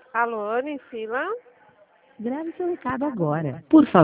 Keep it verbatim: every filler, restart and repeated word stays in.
Alô, Nisila? Grave seu recado agora. Por favor.